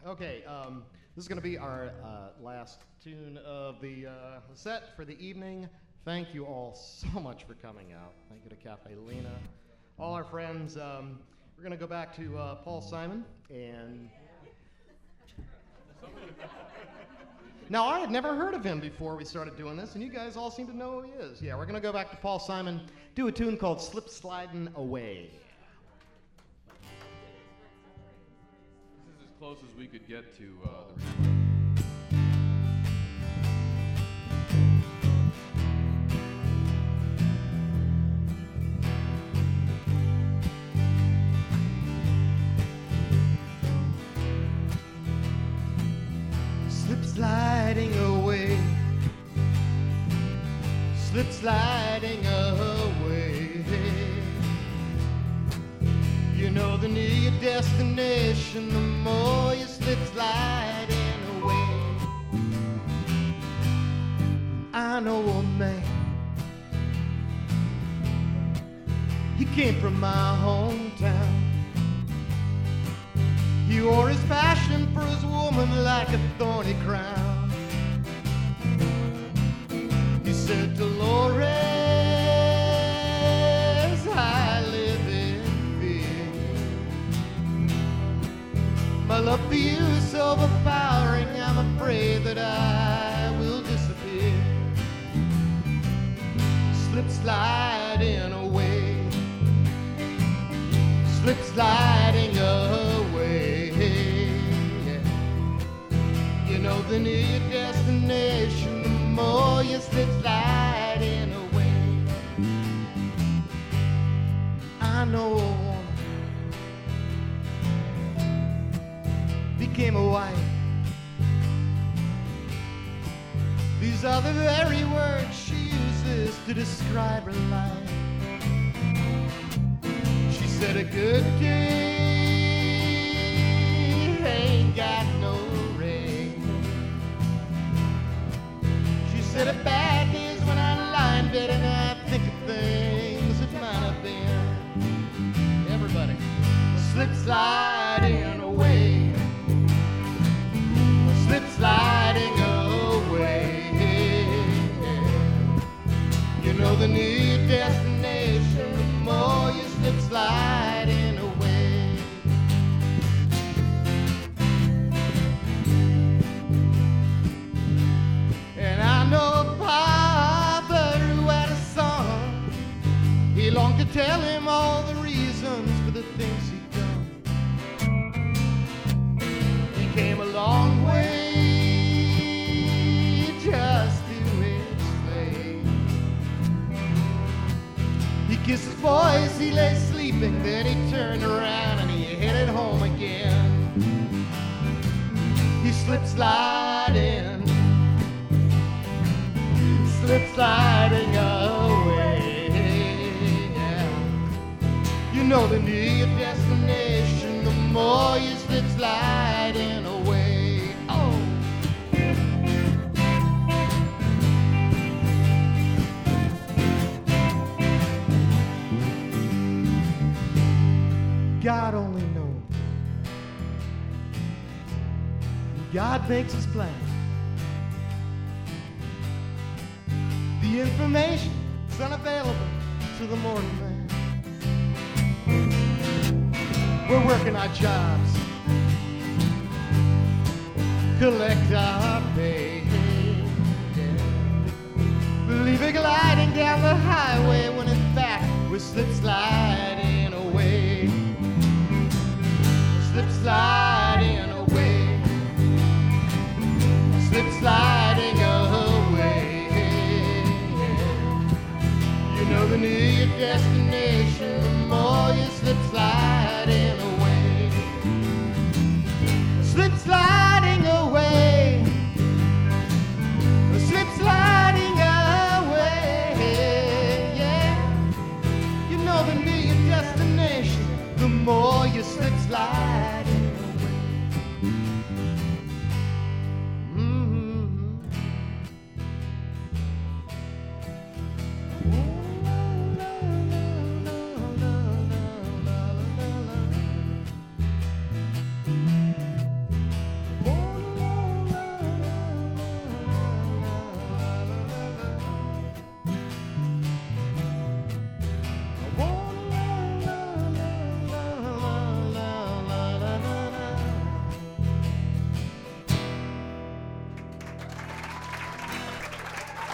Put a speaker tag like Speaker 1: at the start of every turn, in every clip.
Speaker 1: Okay, this is going to be our last tune of the set for the evening. Thank you all so much for coming out. Thank you to Cafe Lena, all our friends. We're going to go back to Paul Simon. And now, I had never heard of him before we started doing this, and you guys all seem to know who he is. Yeah, we're going to go back to Paul Simon, do a tune called Slip Slidin' Away.
Speaker 2: Close as we could get to the
Speaker 1: Slip sliding away, slip sliding away. You know the nearer your destination, the more you slip sliding away. I know a man, he came from my hometown. He wore his passion for his woman like a thorny crown. He said, Dolores, I live in fear. My love for you is overpowering. I'm afraid that I will disappear. Slip sliding away, slip sliding away. You know the nearer your destination, the more you slip sliding away. I know a woman became a wife. These are the very words she uses to describe her life. She said a good day ain't got no rain. She said a bad day is when I lie in bed and I think of things that might have been. Everybody, slip sliding away, slip sliding away. You know the nearer your destination, the more you slip sliding away. And I know a father who had a son. He longed to tell him all the reasons for the things he'd done. He came a long way just to explain. He kissed his boys, he lay sleeping, then he turned around and he headed home again. He slipped sliding, slip sliding away. Yeah. You know the nearer your destination, the more you slip sliding away. Oh. God only knows. God makes his plan. The information is unavailable to the mortal man. We're working our jobs, collect our pay. Yeah. Leave it gliding down the highway when in fact we're slip sliding away. Slip sliding away, slip sliding away. You know the nearer your destination, the more you slip sliding away. Slip sliding away, slip sliding away. Yeah, you know the nearer your destination, the more you slip sliding away. Mm-hmm.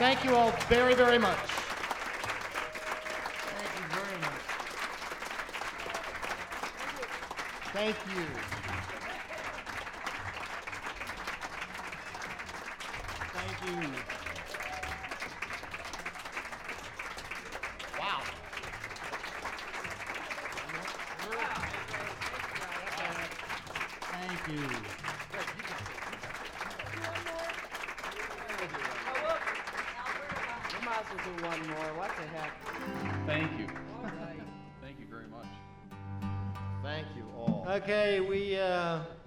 Speaker 1: Thank you all very, very much.
Speaker 3: Thank you very much.
Speaker 1: Thank you.
Speaker 3: Thank you.
Speaker 1: Wow.
Speaker 3: Thank you.
Speaker 4: We might as well do one more. What the heck?
Speaker 2: Thank you. Thank you very much.
Speaker 1: Thank you all.
Speaker 3: Okay, we